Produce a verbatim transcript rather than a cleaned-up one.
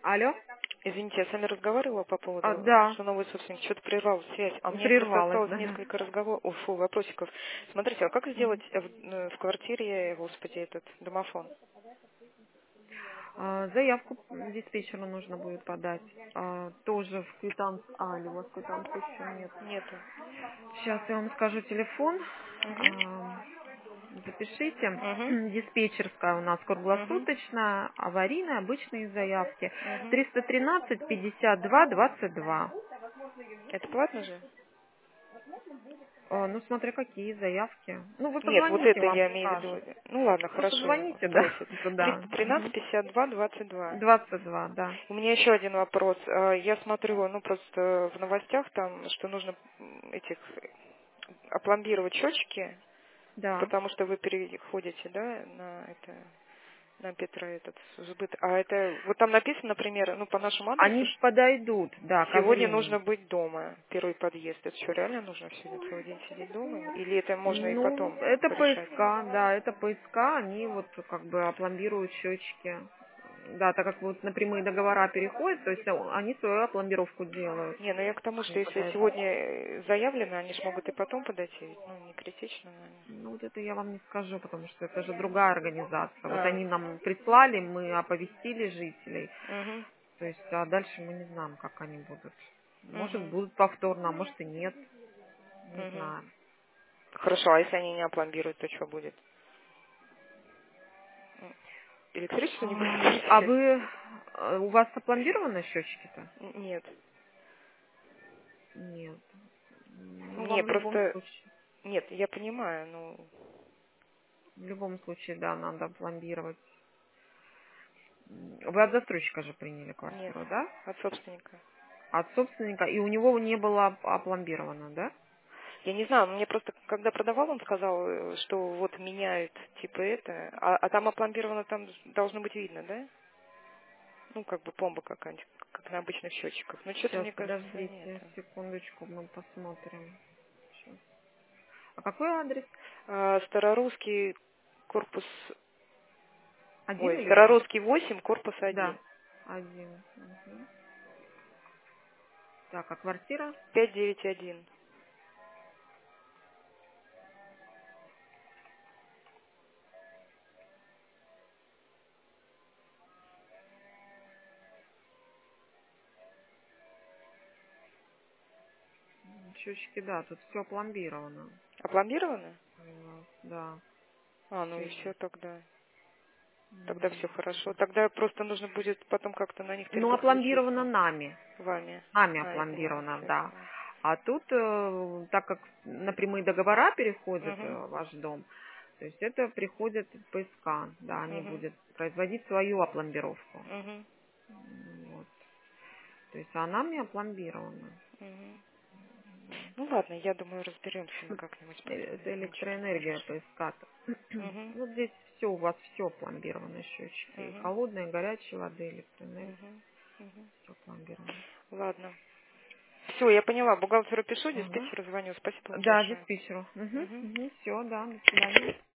Алло? Извините, я с вами разговаривала по А, поводу, да, что новый собственник что-то прервал связь, а у меня просто прервалась, осталось да. несколько разговоров, о, фу, вопросиков. Смотрите, а как сделать Мгм. э, в, э, в квартире, господи, этот домофон? А, заявку диспетчеру нужно будет подать. А, тоже в квитанции. А, или у вас квитанции еще нет. Нету. Сейчас я вам скажу телефон. Угу. А, запишите. Угу. Диспетчерская у нас Угу. круглосуточная, аварийная, обычные заявки. Угу. триста тринадцать пятьдесят два двадцать два. Это платно же? А, ну, смотря какие заявки. Ну, вы Нет, вот позвоните, это вам я имею в виду. скажут. Ну ладно, Вы хорошо, позвоните, да, спросит. туда. триста тринадцать Мгм. пятьдесят два двадцать два. двадцать два, да. У меня еще один вопрос. А, Я смотрю, ну просто в новостях там, что нужно м, этих опломбировать счетчики, Да. потому что вы переходите, да, на это, на Петра этот сбыт. А это, вот там написано, например, ну по нашему адресу, Они что подойдут, да, ко сегодня времени. нужно быть дома, первый подъезд. Это что, реально нужно сегодня целый день сидеть дома? Или это можно и Ну, потом это порешать? ПСК, да, это ПСК, они вот как бы опломбируют счетчики. Да, так как вот на прямые договора переходят, то есть они свою опломбировку делают. Не, ну я к тому, Не что если подойдут. сегодня э, заявлено, они же могут и потом подойти, ведь, ну, не критично, наверное. Ну, вот это я вам не скажу, потому что это же другая организация. Вот А, они нам прислали, мы оповестили жителей. угу, То есть, а дальше мы не знаем, как они будут. Может, угу, будут повторно, а может и нет. Не угу. знаю. Хорошо, а если они не опломбируют, то что будет? М, Электричество не будет А а включать? вы, э, у вас опломбированы счетчики-то? Н- Нет. Нет. Ну, Не, вам в любом просто... случае, Нет, я понимаю, ну... в любом случае, да, надо опломбировать. М, Вы от застройщика же приняли Нет, квартиру, да? от собственника. От собственника, и у него не было оп- опломбировано, да? Я не знаю, мне просто, когда продавал, он сказал, э, что вот меняют, типа это, а, а там опломбировано, там должно быть видно, да? Ну, как бы пломба какая-нибудь, как на обычных счетчиках. Но что-то, Сейчас, мне кажется, нет. подождите, секундочку, мы посмотрим. Щас. А какой адрес? А, Старорусский корпус, Один ой, или два? Старорусский восемь, корпус Да, один. один. Мгм. Так, а квартира? пять девять один. М, Счетчики, да, тут все опломбировано. Опломбировано? У нас, да, А, ну все и все есть. тогда. Тогда все М. хорошо. Тогда просто нужно будет потом как-то на них Ну, перезаключиться. опломбировано нами. Вами. Нами А, я поняла, опломбировано, все, я да. поняла. А тут, э, так как на прямые договора переходит Угу, э, ваш дом, то есть это приходит ПСК, да, они угу, будут производить свою опломбировку. угу, М, Вот. То есть она мне опломбирована. угу. Ну ладно, я думаю, разберемся мы как-нибудь Э, потом, Это если ничего не электроэнергия сможешь. ПСК. Угу, Вот здесь все, у вас все опломбировано, счетчики. И угу, холодной, и горячей воды, электроэнергия. угу, угу. Все опломбировано. Ладно. Все, я поняла. Бухгалтеру пишу, Ага. диспетчеру звоню. Спасибо вам Да, большое. диспетчеру. Угу. Угу, все, да, до свидания.